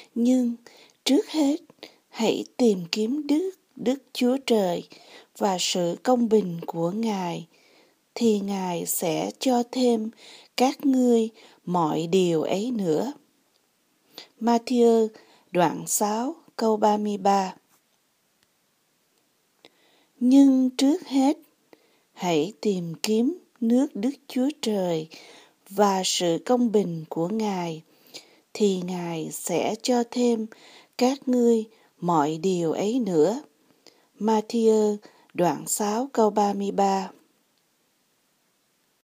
Nhưng trước hết, hãy tìm kiếm Đức Chúa Trời và sự công bình của Ngài, thì Ngài sẽ cho thêm các ngươi mọi điều ấy nữa. Ma-thi-ơ đoạn 6 câu 33. Nhưng trước hết, hãy tìm kiếm nước Đức Chúa Trời và sự công bình của Ngài, thì Ngài sẽ cho thêm các ngươi mọi điều ấy nữa. Ma-thi-ơ đoạn 6 câu 33.